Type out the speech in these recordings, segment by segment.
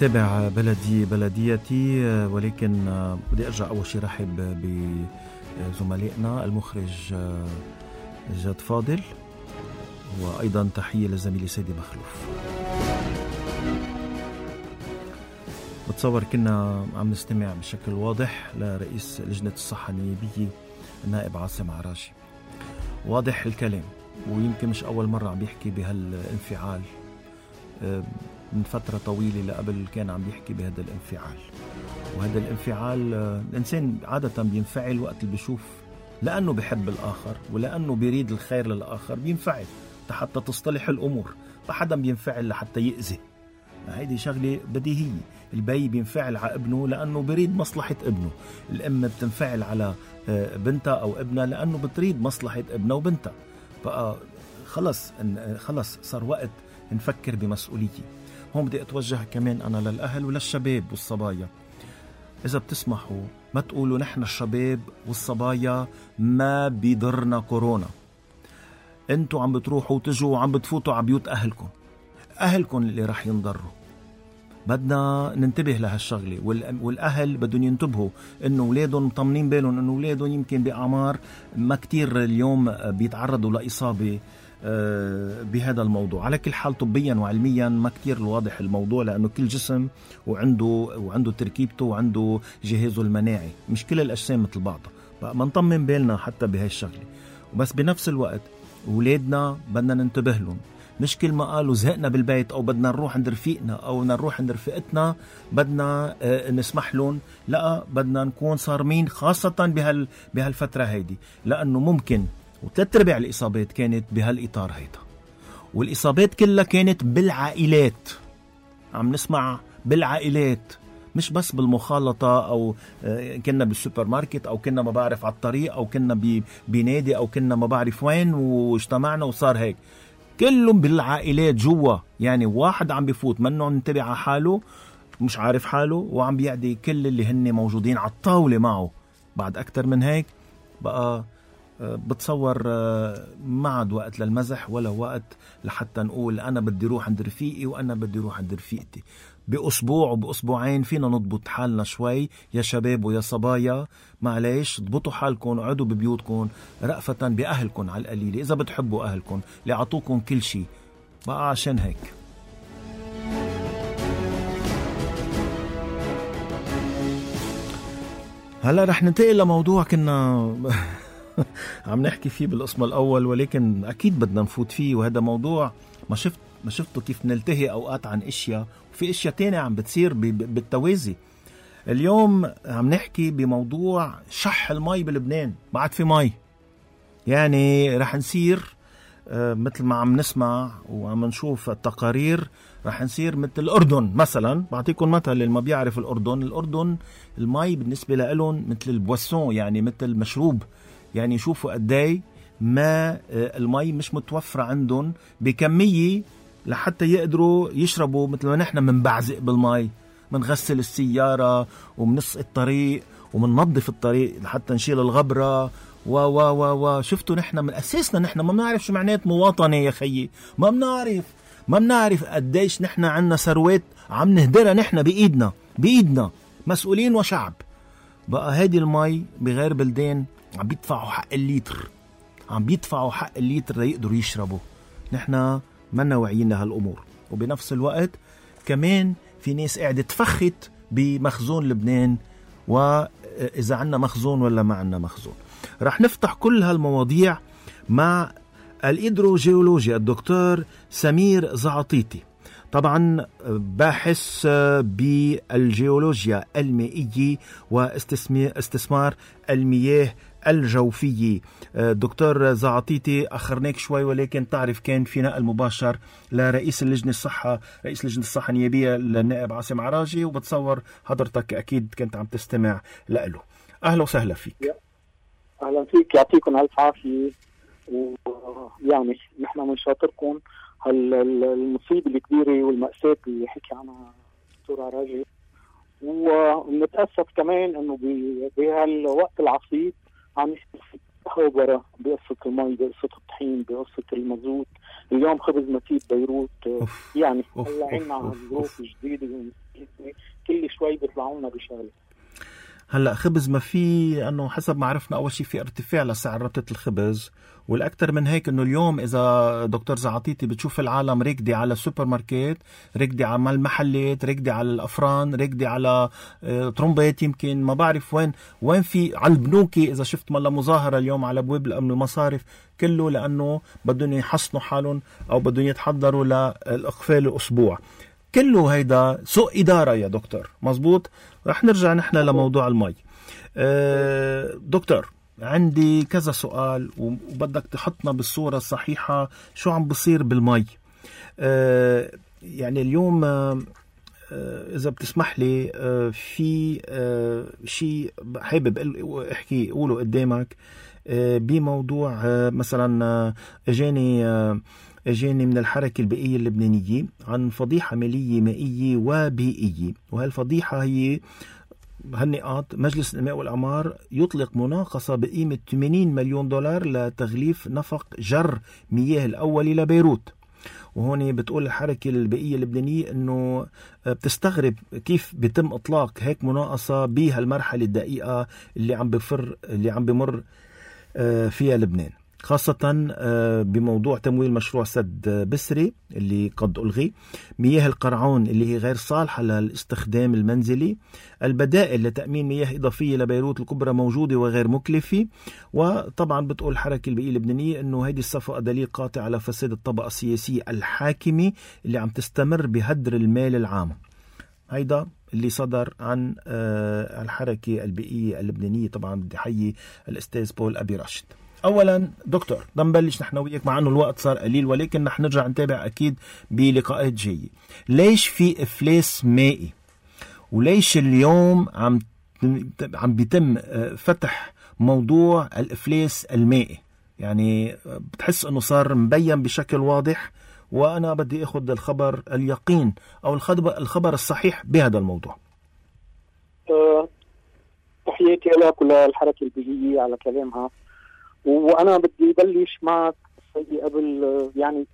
نتابع بلديتي، ولكن بدي أرجع أول شيء رحب بزملائنا المخرج جاد فاضل، وأيضا تحية لزميلي سيدي مخلوف. بتصور كنا عم نستمع بشكل واضح لرئيس لجنة الصحة النيابية النائب عاصم عراجي. واضح الكلام، ويمكن مش أول مرة عم بيحكي بهالانفعال، من فترة طويلة لقبل كان عم بيحكي بهذا الانفعال. وهذا الانفعال الإنسان عادة بينفعل وقت اللي بيشوف، لأنه بيحب الآخر ولأنه بيريد الخير للآخر بينفعل حتى تصطلح الأمور. فحدا بينفعل لحتى يأذي، هيدي شغلة بديهية. البي بينفعل على ابنه لأنه بيريد مصلحة ابنه، الأم بتنفعل على بنتها أو ابنها لأنه بتريد مصلحة ابنها وبنتها. بقى خلص صار وقت نفكر بمسؤولية. هون بدي أتوجه كمان أنا للأهل وللشباب والصبايا، إذا بتسمحوا ما تقولوا نحن الشباب والصبايا ما بيضرنا كورونا. انتوا عم بتروحوا وتجوا وعم بتفوتوا على بيوت أهلكم اللي رح ينضروا. بدنا ننتبه لهالشغلة، والأهل بدهم ينتبهوا إنه أولادهم مطمنين بالهم، إنه أولادهم يمكن بأعمار ما كتير اليوم بيتعرضوا لإصابة بهذا الموضوع. على كل حال طبيا وعلميا ما كتير الواضح الموضوع، لأنه كل جسم وعنده تركيبته وعنده جهازه المناعي، مش كل الأجسام مثل بعضها. بقى ما نطمن بالنا حتى بهاي الشغلة. وبس بنفس الوقت أولادنا بدنا ننتبه لهم، مش كل ما قالوا زهقنا بالبيت أو بدنا نروح عند رفيقنا أو بدنا نروح عند رفيقتنا بدنا نسمح لهم. لا، بدنا نكون صارمين خاصة بهالفترة هيدي، لأنه ممكن و3/4 الإصابات كانت بهالإطار هيدا، والإصابات كلها كانت بالعائلات. عم نسمع بالعائلات، مش بس بالمخالطة أو كنا بالسوبر ماركت أو كنا ما بعرف على الطريق أو كنا بنادي أو كنا ما بعرف وين واجتمعنا وصار هيك. كلهم بالعائلات جوا، يعني واحد عم بيفوت منه انتبه على حاله مش عارف حاله وعم بيعدي كل اللي هن موجودين على الطاولة معه. بعد أكتر من هيك بقى بتصور ما عاد وقت للمزح ولا وقت لحتى نقول أنا بدي روح عند رفيقي وأنا بدي روح عند رفيقتي. بأسبوع وبأسبوعين فينا نضبط حالنا شوي يا شباب ويا صبايا. معليش ضبطوا حالكم وقعدوا ببيوتكم رأفة بأهلكم على القليل، إذا بتحبوا أهلكم اللي عطوكم كل شيء. بقى عشان هيك هلا رح ننتقل لموضوع كنا عم نحكي فيه بالقسم الأول، ولكن أكيد بدنا نفوت فيه. وهذا موضوع ما شفتوا كيف نلتهي أوقات عن إشياء، وفي إشياء تانية عم بتصير بالتوازي. اليوم عم نحكي بموضوع شح المي بلبنان. بعد في مي، يعني رح نصير مثل ما عم نسمع وعم نشوف التقارير، رح نصير مثل الأردن مثلا. بعطيكم مثل اللي ما بيعرف الأردن المي بالنسبة لهم مثل البواسون، يعني مثل مشروب. يعني شوفوا قدي ما المي مش متوفرة عندهم بكمية لحتى يقدروا يشربوا. مثل ما نحن منبعزق بالمي، منغسل السيارة ومنسق الطريق ومننظف الطريق لحتى نشيل الغبرة شفتوا نحن من أساسنا نحن ما بنعرف شو معنات مواطنة يا خيي. ما بنعرف قديش نحن عنا ثروات عم نهدرها نحن بإيدنا مسؤولين وشعب. بقى هذه المي بغير بلدان عم بيدفعوا حق الليتر ليقدروا يشربوا. نحن منا واعيين لهالأمور. وبنفس الوقت كمان في ناس قاعدة تفخت بمخزون لبنان، وإذا عنا مخزون ولا ما عنا مخزون. رح نفتح كل هالمواضيع مع الإيدروجيولوجيا الدكتور سمير زعطيتي، طبعا باحث بالجيولوجيا المائية واستثمار المياه الجوفية. دكتور زعطيتي أخرناك شوي، ولكن تعرف كان في نقل مباشر لرئيس لجنة الصحة النيابية للنائب عاصم عراجي، وبتصور حضرتك أكيد كنت عم تستمع له. أهلا وسهلا فيك. أهلا فيك، يعطيكم ألف عافية. ويعني نحن من شاطركم المصيبة الكبيرة والمأساة اللي حكي عنها دكتور عراجي، ونتأسف كمان انه بهالوقت العصيب عم يصير تهوبرة بقصة المي، بقصة الطحين، بقصة المازوت. اليوم خبز متيب بيروت. يعني هلا عنا ظروف جديدة كل شوي بيطلعوا لنا بشغله. هلا خبز ما في، انه حسب ما عرفنا اول شيء في ارتفاع لسعر ربطة الخبز، والاكثر من هيك انه اليوم اذا دكتور زعاطيتي بتشوف العالم ركدي على السوبر ماركت، ركدي على المحلات، ركدي على الافران، ركدي على طرمبات، يمكن ما بعرف وين في على البنوك، اذا شفت ملا مظاهرة اليوم على ابواب المصارف، كله لانه بدهم يحصنوا حالهم او بدهم يتحضروا للاقفال الاسبوع. كله هيدا سوء إدارة يا دكتور، مزبوط. رح نرجع نحن لموضوع المي. دكتور عندي كذا سؤال وبدك تحطنا بالصورة الصحيحة شو عم بصير بالمي. يعني اليوم إذا بتسمح لي في شيء حابب احكي قوله قدامك بموضوع مثلا اجاني من الحركة البيئية اللبنانية عن فضيحة مالية مائية وبيئية، وهالفضيحة هي هالنقاط: مجلس الإنماء والأعمار يطلق مناقصة بقيمة 80 مليون دولار لتغليف نفق جر مياه الأولي لبيروت. وهون بتقول الحركة البيئية اللبنانية انه بتستغرب كيف بيتم اطلاق هيك مناقصة بهالمرحلة الدقيقة اللي عم بمر فيها لبنان، خاصة بموضوع تمويل مشروع سد بسري اللي قد ألغي، مياه القرعون اللي هي غير صالحة للاستخدام المنزلي، البدائل لتأمين مياه إضافية لبيروت الكبرى موجودة وغير مكلفة. وطبعا بتقول الحركة البيئية اللبنانية أنه هذه الصفقة دليل قاطع على فساد الطبقة السياسية الحاكمة اللي عم تستمر بهدر المال العام. هيدا اللي صدر عن الحركة البيئية اللبنانية. طبعا بدي حيي الأستاذ بول أبي راشد. اولا دكتور بدنا نبلش نحن وياك، مع انه الوقت صار قليل ولكن رح نرجع نتابع اكيد بلقاءات جايه. ليش في افلاس مائي؟ وليش اليوم عم بيتم فتح موضوع الافلاس المائي؟ يعني بتحس انه صار مبين بشكل واضح، وانا بدي اخذ الخبر اليقين او الخبر الصحيح بهذا الموضوع. تحياتي لك وللحركه البيئيه على كلامها. وانا بدي بلش معك سيدي قبل يعني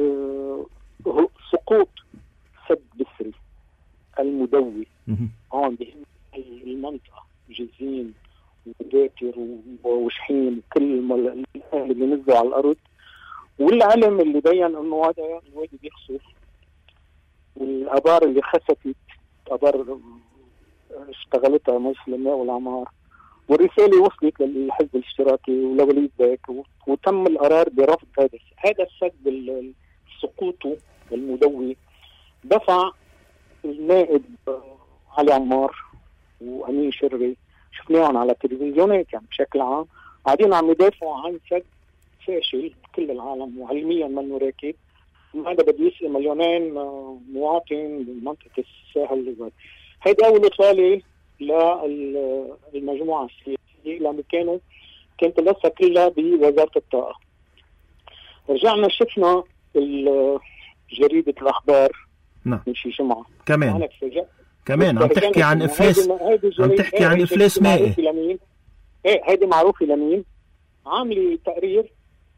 سقوط سد بسري المدوي هون بالمنطقه، جزين وداكر وشحيم وكل الاهل اللي نزلوا على الارض، والعلم اللي بين انه هذا الوادي بيخسف، والابار اللي خسفت ابار اشتغلتها مجلس الإنماء والأعمار، والرسالة وصلت للحزب الاشتراكي ولوليد باك، وتم القرار برفض هذا السد سقوطه المدوي. دفع النائب علي عمار وأمين شري، شفناهم على التلفزيونات يعني بشكل عام قاعدين عم يدافعوا عن سد فاشل بكل العالم وعلميا منه راكب. هذا بده يسقي مليونين مواطن بمنطقة الساحل. هيدا أول إطلالة للمجموعة السياسية لما كانت لسه كلها بوزارة الطاقة. رجعنا شفنا جريدة الأخبار من شي جمعة كمان عم تحكي عن إفلاس، عم تحكي عن إفلاس مائي. هيدي معروفة لمين؟ عاملة تقرير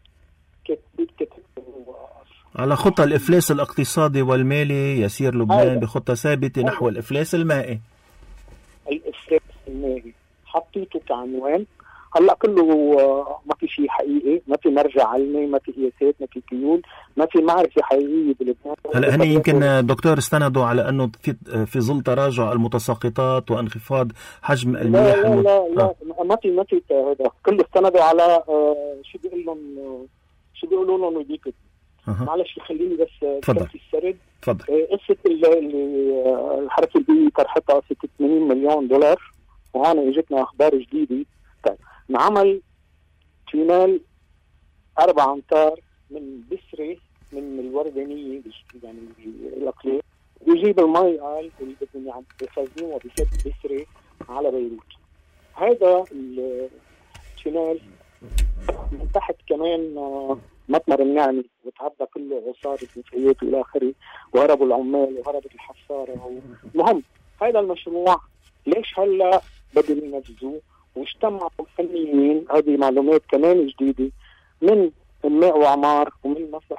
على خطة الإفلاس الاقتصادي والمالي يسير لبنان بخطة ثابتة نحو الإفلاس المائي. الإفلاس المائي حطيته كعنوان. هلا كله ما في شيء حقيقي، ما في مرجع علمي، ما في قياسات، ما في كيول، ما في معرفة حقيقية بلبنان. هلا هني يمكن دكتور استندوا على انه في ظل تراجع المتساقطات وانخفاض حجم المياه. لا ما في هذا كله استندوا على شو بيقولوا لهم وديك. معلش خليني بس تفضل. السرد. تفضل. قصة الحركة البيئية طرحتها 80 مليون دولار، وهون اجتنا اخبار جديدة. طيب انعمل تونيل 4 أمتار من بسري من الوردانية يعني الأقليم، بيجيب المي قال اللي بدهم يعني يخزنوها بسد بسري على بيروت. هذا التونيل من تحت كمان مطمر النعمي وتعدى كله عصارة نفايات والى اخره، وهربوا العمال وهربت الحفارة. المهم هذا المشروع ليش هلا بدهم ينفذوه؟ واجتمعوا فنيين، هذه معلومات كمان جديدة من إنماء وأعمار ومن مصلحة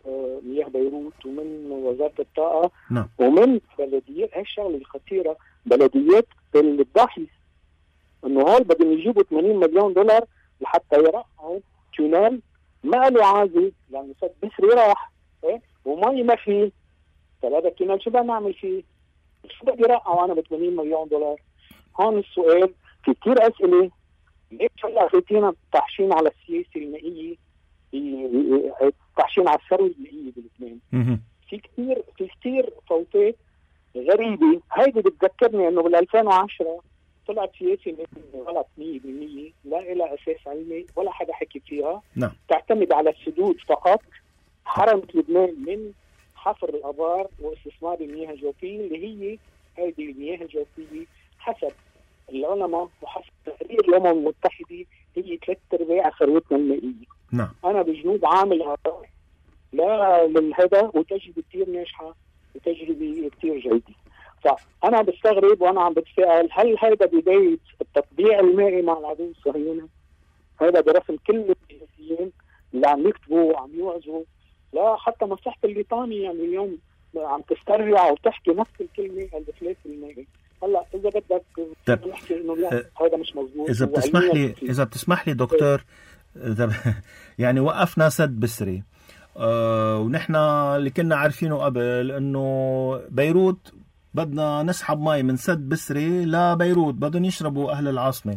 مياه بيروت ومن وزارة الطاقة نعم. ومن بلديات. هاي الشغلة الخطيرة، بلديات الضاحية، انه هول بدهم يجيبوا 80 مليون دولار لحتى يرقعوا تونال ما له عازي، لانه سد بسري راح ومي ما فيه. طيب هذا التونال شو بدنا نعمل فيه؟ شو بدي رقعوا انا ب 80 مليون دولار؟ هون السؤال. في كثير اسئله. ليش هلا فيتينا طاحشين على السياسه المائيه، طاحشين على الثروه المائيه بلبنان؟ في كثير فوتات غريبه. هيدي بتذكرني انه بال 2010 طلعت سياسه غلط 100%، لا لها اساس علمي ولا حدا حكي فيها. نعم. تعتمد على السدود فقط. حرمت لبنان من حفر الابار واستثمار المياه الجوفيه، اللي هي هذه المياه الجوفيه حسب العلماء وحسب تقرير الامم المتحده هي 3/4 ثروتنا المائيه. نعم. انا بجنوب عامل هذا لا للهدى، وتجربه كثير ناجحه وتجربه كثير جيده. فانا بستغرب وانا عم بتساءل، هل هذا بدايه التطبيع المائي مع العدو الصهيوني؟ هذا برسم كل السياسيين اللي عم يكتبوا وعم يوعظوا. لا حتى مصلحه الليطاني يعني اليوم عم تسترجع وتحكي نفس الكلمه، الافلاس المائي. هلا اذا بدك نحكي انه لا هذا مش مضبوط. اذا بتسمح لي دكتور، يعني وقفنا سد بسري، ونحن اللي كنا عارفينه قبل انه بيروت بدنا نسحب مي من سد بسري لبيروت، بدهم يشربوا اهل العاصمه.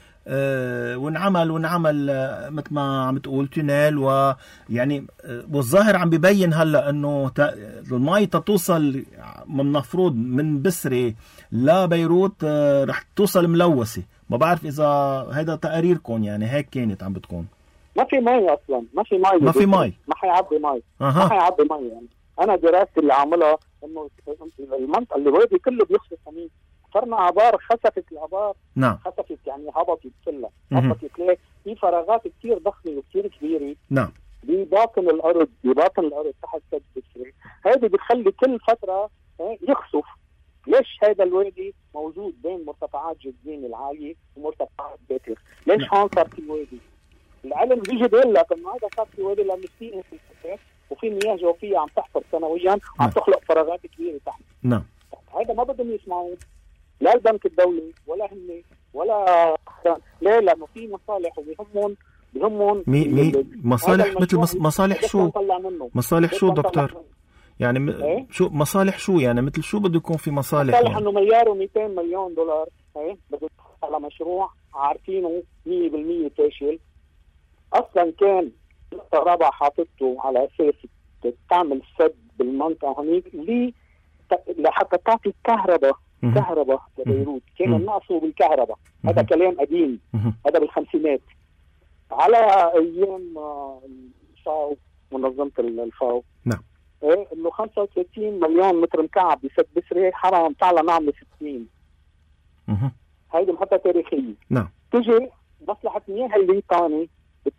ونعمل مثل ما عم تقول تونيل، ويعني والظاهر عم بيبين هلا انه المي توصل من المفروض من بسري لبيروت رح توصل ملوثه. ما بعرف اذا هذا تقاريركم يعني هيك كانت عم بتكون. ما في مي اصلا، ما في مي ما حيعبي مي. ما حيعبي مي. يعني انا دراستي اللي عاملها انه المنطقه اللي الوادي كله بيخصص حميد. صرنا ابار، خسفت الابار. نعم. خسفت يعني هبطت كلها. هبطت ليه؟ في فراغات كثير ضخمه وكثير كبيره. نعم. بباطن الارض تحت سد بسري. هذه بتخلي كل فتره يخسف. ليش هذا الوادي موجود بين مرتفعات جدين العاليه ومرتفعات باتر؟ ليش هون صار في وادي؟ العلم بيجي بيقول لك انه هذا صار في وادي لانه في انفجارات وفي مياه جوفيه عم تحفر سنويا وعم تخلق فراغات كبيره تحت. نعم. هذا ما بدهم يسمعوه، لا البنك الدولي ولا هن ولا ليه؟ لانه في مصالح وبيهمهم مصالح. مثل مصالح شو؟ مصالح شو دكتور؟ يعني شو مصالح شو؟ يعني مثل شو بده يكون في مصالح؟ مصالح انه مليار و200 مليون دولار بده على مشروع عارفينه 100% فاشل. اصلا كان الرابع حاطته على اساس تعمل سد بالمنطقه هنيك لحتى تعطي كهرباء لبيروت. كان ناقصه بالكهرباء. هذا كلام قديم، هذا بالخمسينات على ايام الفاو، منظمه الفاو. نعم. انه 35 مليون متر مكعب بسد بسري حرام تعالى نعمل 60. هيدي محطه تاريخيه. نعم. تجي مصلحه مياه الليطاني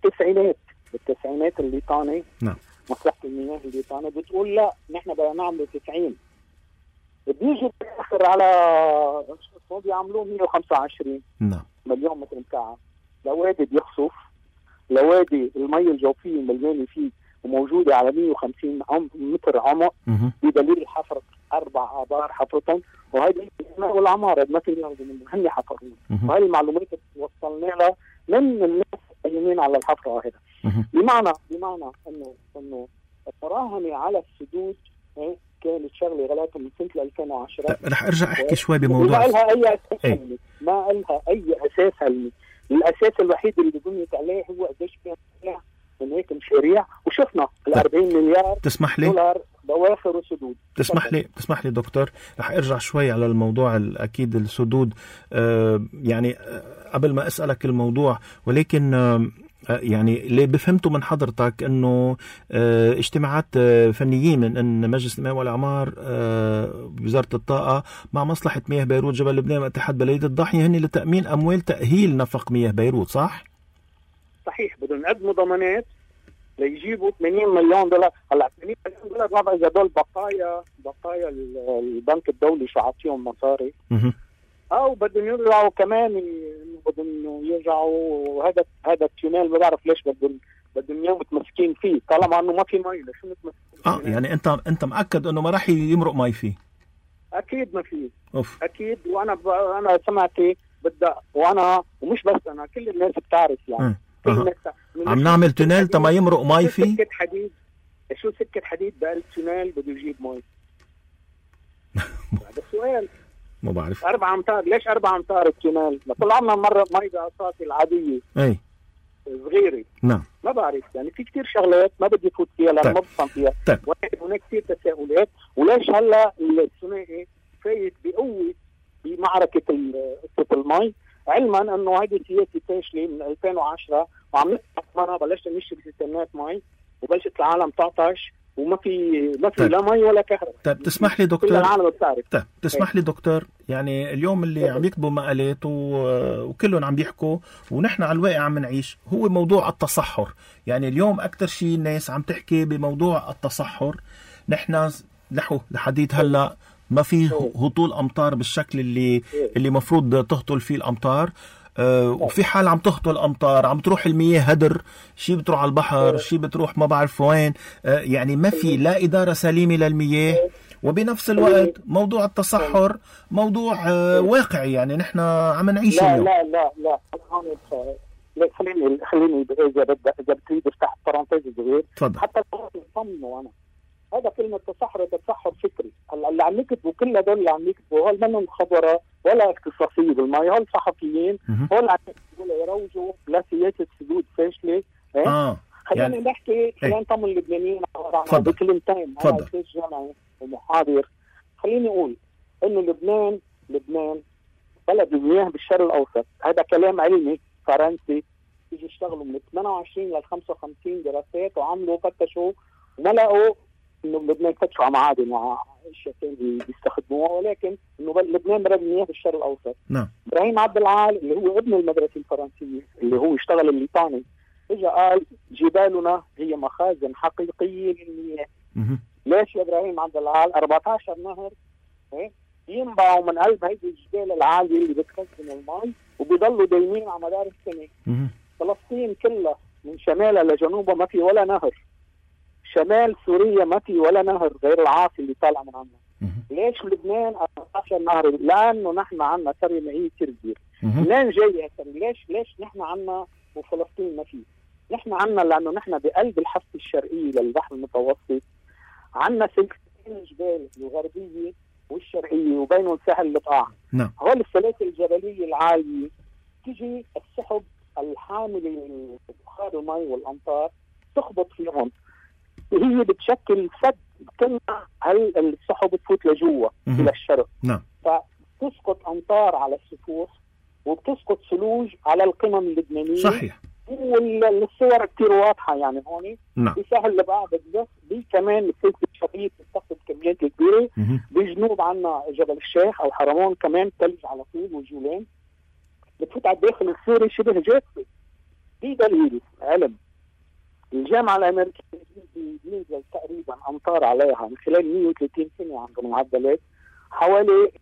بالتسعينات الليطاني. نعم. مصلحه المياه الليطاني بتقول لا نحن بدنا نعمل 90. بيجي بالاخر على شو بيعملوه 125 مليون متر مكعب. لوادي بيخصف، لوادي المي الجوفيه مليانه فيه وموجوده على 150 متر عمق بدليل حفر 4 آبار حفرتهم. وهذه والعماره ما في ياخذوا منهم، هن حفروا. وهي المعلومات وصلنا لها من الناس القايمين على الحفره هذا. بمعنى انه التراهن على السدود كانت شغله غلط من سنه 2010. رح ارجع احكي شوي بموضوع ما لها اي اساس علمي. ما لها اي اساس علمي. الاساس الوحيد اللي بنيت عليه هو قديش كان من هيك مشاريع، وشفنا ال 40 مليار دولار بواخر السدود. تسمح لي دكتور، رح ارجع شوي على الموضوع اكيد السدود. يعني قبل ما اسالك الموضوع، ولكن يعني اللي بفهمته من حضرتك انه اجتماعات فنيين من مجلس الامام والاعمار بوزاره الطاقه مع مصلحه مياه بيروت جبل لبنان واتحاد بلديه الضاحيه هن لتامين اموال تاهيل نفق مياه بيروت، صح؟ صحيح. بدهم يقدموا ضمانات ليجيبوا 80 مليون دولار. هلا 80 مليون دولار ما بعرف اذا دول بقايا البنك الدولي شو عاطيهم مصاري او بدهم يرجعوا كمان، بدهم يرجعوا. هذا التونيل ما بعرف ليش بدهم بدهم اياه متمسكين فيه، طالما انه ما في مي ليش متمسكين؟ يعني انت مأكد انه ما راح يمرق مي فيه؟ اكيد ما فيه. اوف. اكيد. وانا سمعتي بدأ، وانا ومش بس انا، كل الناس بتعرف يعني. كل الناس عم نعمل تونيل تما يمرق مي فيه. سكة حديد، شو سكة حديد بقلب تونيل بده يجيب مي؟ هذا السؤال. ما بعرف. 4 أمتار، ليش 4 أمتار التونيل؟ طلع لنا مرة مي بأساطي العادية اي صغيرة. نعم. ما بعرف يعني، في كتير شغلات ما بدي فوت فيها لأن ما بفهم فيها. طيب. ولكن هناك كتير تساؤلات. وليش هلا الثنائي فايت بقوة بمعركة قصة المي، علما انه هيدي سياسة فاشلة من 2010 وعم نسمع بلشت نشتري سيستمات مي وبلشت العالم تعطش وما في طيب. لا مي ولا كهرباء. طيب تسمح لي دكتور، كل العالم بتعرف. طيب تسمح لي دكتور، يعني اليوم اللي عم يكتبوا مقالات وكلهم عم يحكوا ونحن على الواقع عم نعيش هو موضوع التصحر. يعني اليوم أكتر شيء الناس عم تحكي بموضوع التصحر. نحن لحديت هلا ما في هطول أمطار بالشكل اللي مفروض تهطل فيه الأمطار. وفي حال عم تهطل أمطار عم تروح المياه هدر، شي بتروح على البحر، شي بتروح ما بعرف وين. يعني ما في لا إدارة سليمة للمياه. وبنفس الوقت موضوع التصحر موضوع واقعي، يعني نحن عم نعيش لا اليوم. لا لا لا خليني إذا بتريد افتح بارانتيز صغير. تفضل. حتى نصممه أنا هذا كلمة تصحر فكري. اللي عم يكتبوا كل هدول اللي عم يكتبوا هول منهم خبراء ولا اختصاصيين بالمي، هول صحفيين هول عم يروجوا لسياسة سدود فاشلة. خلينا نحكي، خلينا نطمن اللبنانيين بكلمتين. أنا أستاذ جامعي ومحاضر. خليني أقول إنه لبنان بلد المياه بالشرق الأوسط. هذا كلام علمي فرنسي. يجي يشتغلوا من 28 ل 55 دراسات وعملوا فتشوا وما لقوا انه لبنان فتشوا على معادن واشياء ثانيه بيستخدموها، ولكن انه لبنان بلد المياه بالشرق الاوسط. نعم. ابراهيم عبد العال اللي هو ابن المدرسه الفرنسيه اللي هو اشتغل الليطاني اجى قال جبالنا هي مخازن حقيقيه للمياه. ليش يا ابراهيم عبد العال 14 نهر ينبعوا من قلب هيدي الجبال العاليه اللي بتخزن المي وبيضلوا دايمين على مدار السنه. فلسطين كلها من شمالها لجنوبها ما في ولا نهر. شمال سوريا ما في ولا نهر غير العاصي اللي طالع من عنا. ليش لبنان 14 نهر؟ لانه نحن عنا قريه مائيه كثير كبيره. منين جايه هالقريه؟ ليش نحن عنا وفلسطين ما في؟ نحن عنا لانه نحن بقلب الحافه الشرقيه للبحر المتوسط. عنا سلسلتين الجبال الغربيه والشرقيه وبينهم ساحل البقاع. نعم. هول السلاسل الجبليه العاليه تجي السحب الحامله بخار المي والامطار تخبط فيهم، هي بتشكل سد. كل السحب بتفوت لجوا الى الشرق. نعم. فتسقط امطار على السفوح وبتسقط ثلوج على القمم اللبنانيه. صحيح. والصور كثير واضحه يعني هون. نعم. بساحل البقاع بالذات كمان السلسله الشرقيه بتستخدم كميات كبيره. بجنوب عنا جبل الشيخ او حرمون كمان ثلج على طول وجولان بتفوت على الداخل السوري شبه جافه. في دليل علم الجامعة الأمريكية بينزل تقريبا أمطار عليها من خلال 130 سنة عندهم معدلات حوالي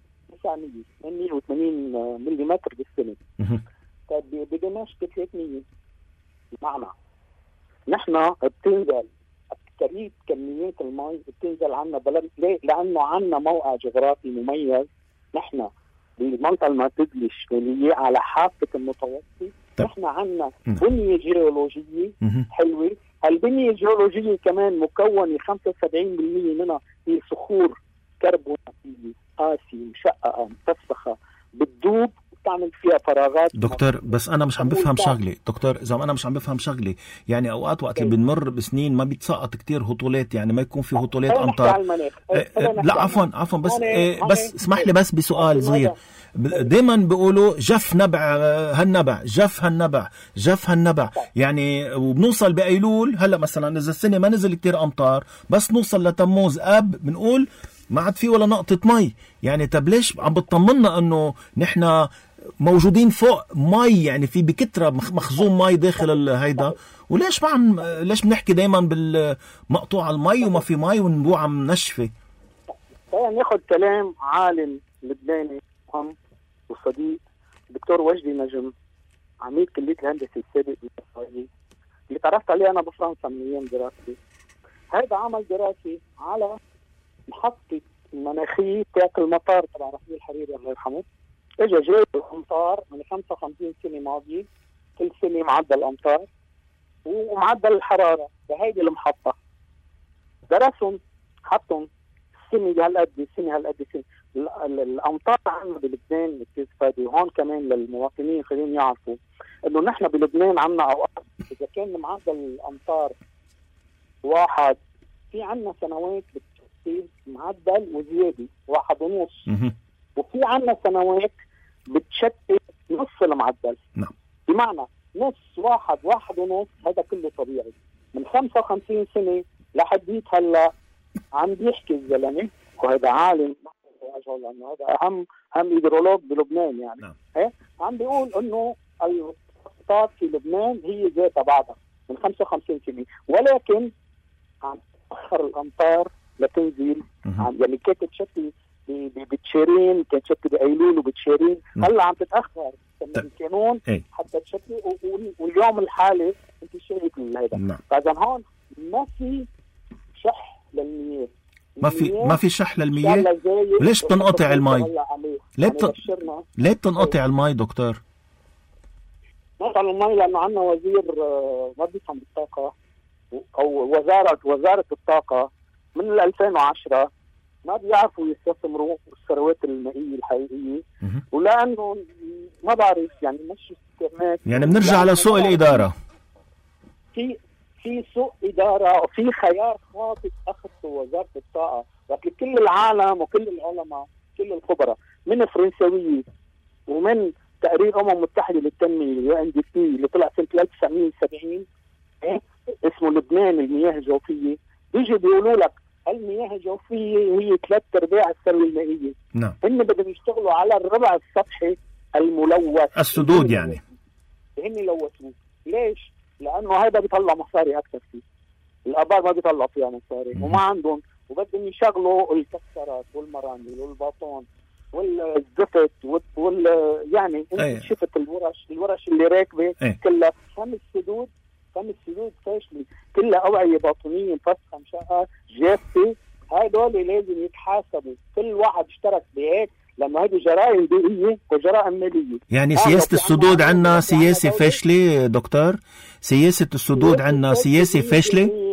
980 ملم بالسنة. طيب بدمشق 300. بمعنى نحن بتنزل قريب كميات المي بتنزل عنا بلد. ليه؟ لأنه عنا موقع جغرافي مميز. نحن بالمنطقة المتدلش اللي هي على حافة المتوسط. نحن عنا بنية جيولوجية حلوة. البنية الجيولوجية كمان مكونة 75% منها هي صخور كربوناتية قاسية مشققة مفسخة بتدوب وتعمل فيها فراغات. دكتور بس أنا مش عم بفهم شغلة. دكتور إذا أنا مش عم بفهم شغلة، يعني أوقات وقت اللي بنمر بسنين ما بيتسقط كتير هطولات، يعني ما يكون في هطولات أمطار. لا عفوا بس اسمح لي بس بسؤال صغير. دايما بيقولوا جف نبع هالنبع جف هالنبع يعني وبنوصل بأيلول. هلا مثلا إذا السنة ما نزل كتير أمطار بس نوصل لتموز آب بنقول ما عاد في ولا نقطة مي. يعني طب ليش عم بتطمنا انه نحن موجودين فوق مي، يعني في بكترة مخزون مي داخل هيدا، وليش ليش بنحكي دايما بالمقطوع المي وما في مي ونبوع عم نشفي؟ خلينا ناخذ كلام عالم لبناني مهم وصديق دكتور وجدي نجم عميد كلية الهندسة السابق بالإسرائيلي. اللي تعرفت عليه انا بفرنسا من ايام دراستي. هذا عمل دراسي على محطة مناخية تاك المطار تبع رفيق الحريري الله يرحمه. اجى جاي الامطار من 55 سنة ماضية، كل سنة معدل الامطار ومعدل الحرارة بهيدي المحطة. درسهم حطهم السنة هالقد السنة هالقد السنة. الامطار عندنا بلبنان بتستفادي هون كمان للمواطنين خلينا يعرفوا انه نحن بلبنان عندنا اوقات اذا كان معدل الامطار 1، في عندنا سنوات بتصير معدل وزياده 1.5، وفي عندنا سنوات بتشتت نص المعدل. نعم. بمعنى نص 1.5 هذا كله طبيعي. من 55 سنة لحديت هلا عم بيحكي الزلمه، وهذا عالم لانه هذا اهم هيدرولوج بلبنان يعني. نعم. عم بيقول انه المحطات في لبنان هي ذاتها بعضها من 55 سنة، ولكن عم تأخر الأمطار لتنزل. يعني كانت تشتي بتشيرين، كانت تشتي بأيلول وبتشيرين، هلا عم تتأخر القانون حتى تشتي. واليوم الحالي انت شايف هذا. فإذا هون ما في شح للمياه، ما في شح للمياه. ليش بتنقطع المي؟ ليه بتنقطع المي دكتور؟ نقطع المي لأنه عندنا وزير ما بيفهم بالطاقة، أو وزارة الطاقة من 2010 ما بيعرفوا يستثمروا الثروات المائية الحقيقية، ولأنه ما بعرف يعني مش استثمارات. يعني بنرجع على سوء الإدارة. في سوء إدارة وفي خيار خاطئ أخذته وزارة الطاقة. لكن كل العالم وكل العلماء كل الخبراء من فرنساوية ومن تقرير أمم متحدة للتنمية UNDP اللي طلع سنة 1970 اسمه لبنان المياه الجوفية، بيجي بيقولوا لك المياه الجوفية هي 3/4 الثروة المائية. نعم. هن بدهم يشتغلوا على الربع السطحي الملوث، السدود يعني. هن لوثوه. ليش؟ لأنه هذا بيطلع مصاري أكثر فيه. الآبار ما بيطلع فيها مصاري وما عندهم، وبدهم يشغلوا الكسرات والمراني والباطون والزفت يعني انت شفت الورش اللي راكبه كلها خمس سدود فاشله، كلها اوعيه باطنيه مفسخه مشقه جافه. هدول لازم يتحاسبوا، كل واحد اشترك بهيك، لما هذه جرائم بيئيه وجرائم ماليه. يعني سياسه السدود عندنا سياسه فاشله دكتور، سياسه السدود عندنا سياسه فاشله،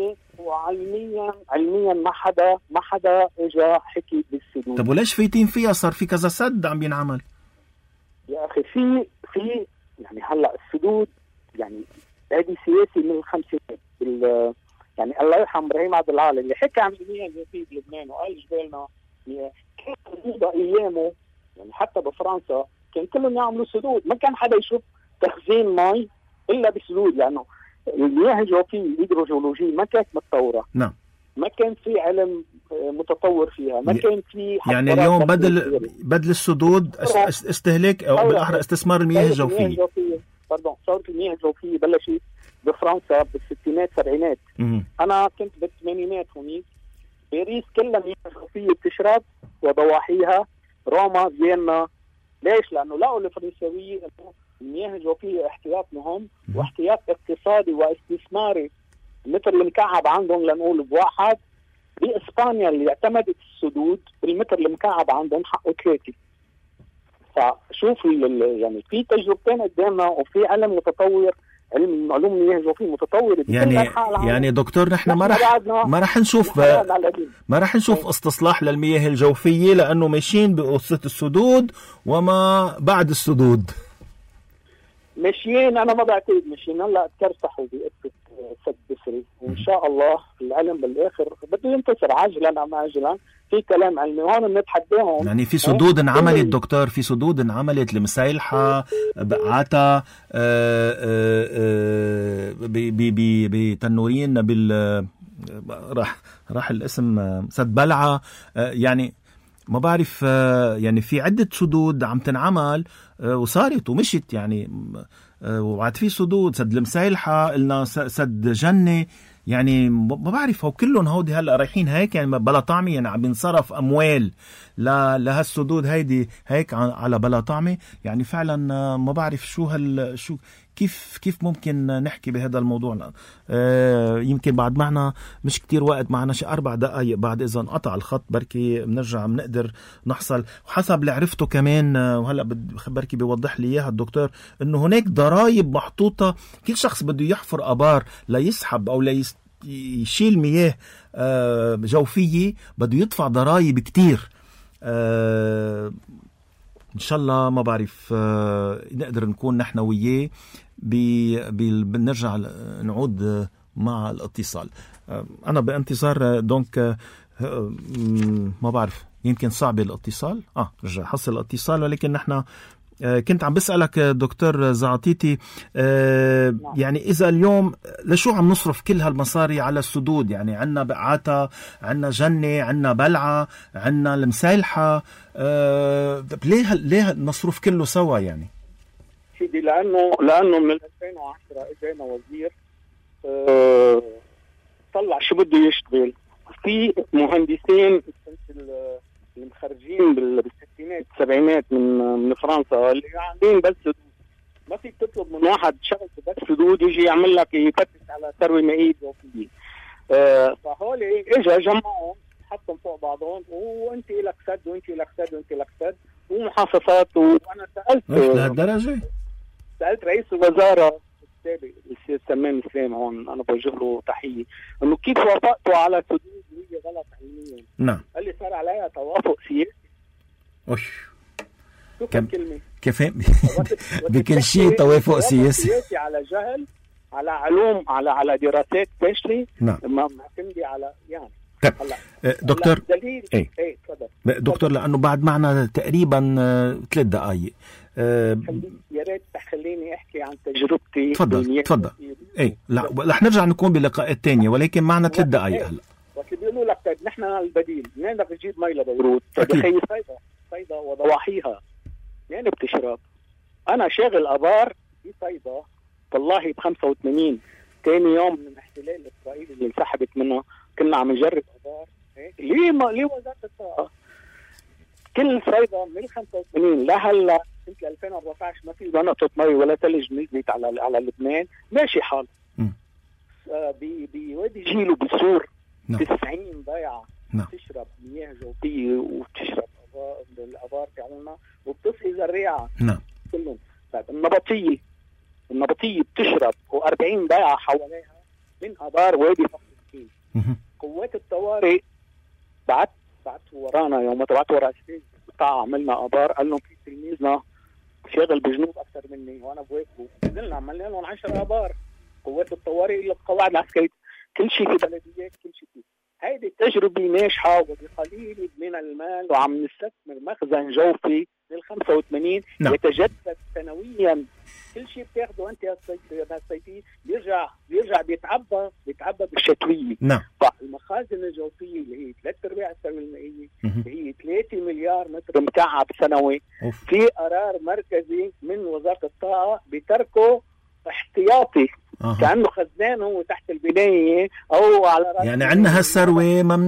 علميا ما حدا اجى حكي بالسدود. طب وليش فايتين فيها؟ صار في كذا سد عم بينعمل يا اخي. في يعني هلا السدود يعني هذه سياسه من الخمسينات. يعني الله يرحم ابراهيم عبد العال اللي حكى عن المياه الجوفيه بلبنان وقال جبالنا كان موضوع ايامه، يعني حتى بفرنسا كان كلهم يعملوا سدود، ما كان حدا يشوف تخزين مي الا بسدود، لانه المياه الجوفيه الهيدروجيولوجيه ما كانت متطوره. نعم. ما كان في علم متطور فيها، ما كان في يعني اليوم بدل السدود استهلاك او بالاحرى استثمار المياه الجوفيه. ثورة المياه الجوفيه بلشت بفرنسا بالستينات سبعينات. انا كنت بالثمانينات هونيك. باريس كلها مياه جوفيه بتشرب وضواحيها، روما، فيينا. ليش؟ لانه لقوا الفرنساويه انه المياه الجوفيه احتياط مهم واحتياط اقتصادي واستثماري مثل المكعب عندهم. لنقول بواحد بإسبانيا اللي اعتمدت السدود المتر المكعب عندهم حقه 3. فشوف يعني في تجربتين قدامنا وفي علم متطور، علم علوم المياه الجوفيه متطور. يعني دكتور نحن ما رح نشوف استصلاح للمياه الجوفيه لانه ماشيين بقصه السدود وما بعد السدود. ماشيين، انا ما بعتقد ماشيين. هلا ترسحوا بقصه سد بسري، وان شاء الله العلم بالاخر بده ينتصر عاجلا ام اجلا. في كلام علمي هون بنتحداهم. يعني في سدود انعملت دكتور، في سدود انعملت لمسايلحة بقعتا بتنورين راح الاسم سد بلعة. يعني ما بعرف، يعني في عدة سدود عم تنعمل وصارت ومشت يعني. وعاد في سدود، سد المسايلحة، قلنا سد جنة، يعني ما بعرف هو كلهم هودي هلا رايحين هيك يعني بلا طعمه، يعني عم ينصرف اموال لهالسدود هيدي هيك على بلا طعمه. يعني فعلا ما بعرف شو كيف ممكن نحكي بهذا الموضوع. يمكن بعد معنا مش كتير وقت، معنا شي 4 دقايق بعد إذا انقطع الخط بركي بنرجع بنقدر نحصل. وحسب اللي عرفته كمان وهلأ بركي بيوضح لي إياها الدكتور، إنه هناك ضرائب محطوطة. كل شخص بده يحفر آبار ليسحب أو يشيل مياه جوفية بده يدفع ضرائب كتير. إن شاء الله ما بعرف نقدر نكون نحن وياه بنرجع نعود مع الاتصال. أنا بانتظار دونك ما بعرف يمكن صعب الاتصال. رجع حصل الاتصال، ولكن نحن كنت عم بسألك دكتور زعطيتي يعني إذا اليوم لشو عم نصرف كل هالمصاري على السدود؟ يعني عنا بقعاتا، عنا جنة، عنا بلعة، عنا المسايلحة، ليه المصروف كله سوا يعني؟ سيدي لأنه من 2010 اجينا وزير طلع شو بده يشتغل. في مهندسين المخرجين بالستينات السبعينات من فرنسا اللي قاعدين بس سدود. ما فيك تطلب من واحد شغل بس سدود يجي يعمل لك يفتش على ثروة مائية جوفية. فهول اجا جمعهم حطهم فوق بعضهم، وانت لك سد وانت لك سد وانت لك سد ومحافظات. وانا سألت رئيس الوزارة السابق السيد سمان سليم، هون انا بوجه له تحية، انه كيف وافقتوا على سدود وهي غلط علميا؟ نعم. قال لي صار عليها توافق سياسي. كيف بكل شيء توافق سياسي على جهل، على علوم، على دراسات فاشله. نعم. معتمده على يعني دكتور ايه دكتور، لانه بعد معنا تقريبا 3 دقائق. يا ريت تخليني احكي عن تجربتي. تفضل. لا رح نرجع نكون بلقاءات تانية، ولكن معنا 3 دقائق هلا. وقت بيقولوا لك طيب نحن البديل منين بدك تجيب مي لبيروت؟ تخيل صيدا وضواحيها منين بتشرب؟ انا شاغل ابار في صيدا والله ب85. ثاني يوم من الاحتلال الاسرائيلي اللي انسحبت منه كنا عم نجرب ابار. ليه وزاره الطاقه كل صيدا من 85 لهلا سنه 2014 ما في نقطه مي ولا ثلج نزلت على لبنان، ماشي حال. بوادي جيلو بسور 90 ضيعه تشرب مياه جوفيه وتشرب الابار تاعنا وبتصحي زريعه. كلهم. طيب النبطيه بتشرب و40 ضيعه حواليها من ابار وادي فخر الدين. قوات الطوارئ بعت ورانا يوم ما بعت ورا السيد بتاع عملنا ابار، قال لهم في تلميذنا شاغل بجنوب اكثر مني وانا بواقفه، نزلنا عملنا لهم 10 ابار. قوات الطوارئ القواعد العسكريه كل شيء في بلديات، كل شيء فيه. هيدي التجربه ناجحه وبقليل من المال، وعم نستثمر مخزن جوفي لل 85 يتجدد سنويا. كل شيء بتاخده انت يا سيدي بيرجع بيتعبى بالشتويه. فالمخازن الجوفيه اللي هي 3/4 الثروه المائيه هي 3 مليار متر مكعب سنوي. في قرار مركزي من وزاره الطاقه بتركه احتياطي كأنه خزان هو تحت البناية أو على رأس، يعني عندنا هالثروة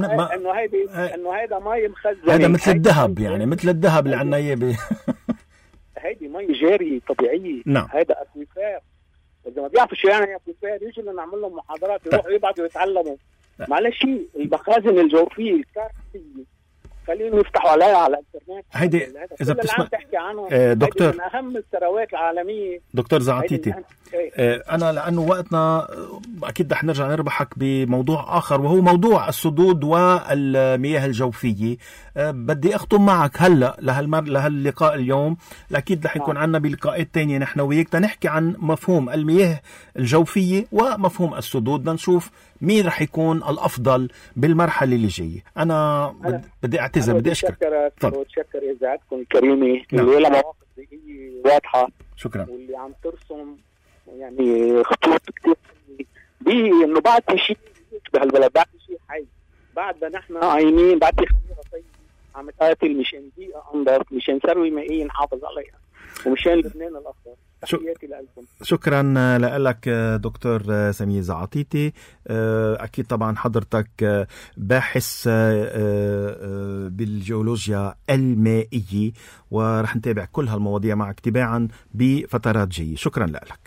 إنه هيدا مي مخزن. هذا مثل الذهب، يعني مثل الذهب اللي عندنا إياه هيدي مي جارية طبيعية. هيدا أكويفير. إذا ما بيعرفوا شو يعني أكويفير يجوا نعمل لهم محاضرات يروحوا يبعثوا يتعلموا. معلش المخازن الجوفية الكارثية خليهم يفتحوا عليها على الانترنت. هيدي اذا بتسمع تحكي عنه دكتور من اهم الثروات العالميه. دكتور زعطيتي انا لانه وقتنا اكيد رح نرجع نربحك بموضوع اخر، وهو موضوع السدود والمياه الجوفيه. بدي اختم معك هلا لهاللقاء اليوم، اكيد رح يكون عنا بلقاءات تانية نحن وياك تنحكي عن مفهوم المياه الجوفيه ومفهوم السدود، بدنا نشوف مين رح يكون الافضل بالمرحله اللي جايه. انا بدي اعتذر، بدي اشكرك. بتشكر اذاعتكم الكريمه اللي لها مواقف ذهنيه واضحه. شكرا. واللي عم ترسم يعني خطوط كثير انه بعد في شيء بهالبلد، بعد في شيء حي، بعد نحن عايمين، بعد في خميره طيبه عم تقاتل مشان بيئه انظف، مشان ثروه مائيه نحافظ عليها. ومشان لبنان الأفضل. تحياتي لكم. شكرا لك دكتور سمير زعاطيتي. أكيد طبعا حضرتك باحث بالجيولوجيا المائية، ورح نتابع كل هالمواضيع معك تباعا بفترات جاية. شكرا لك.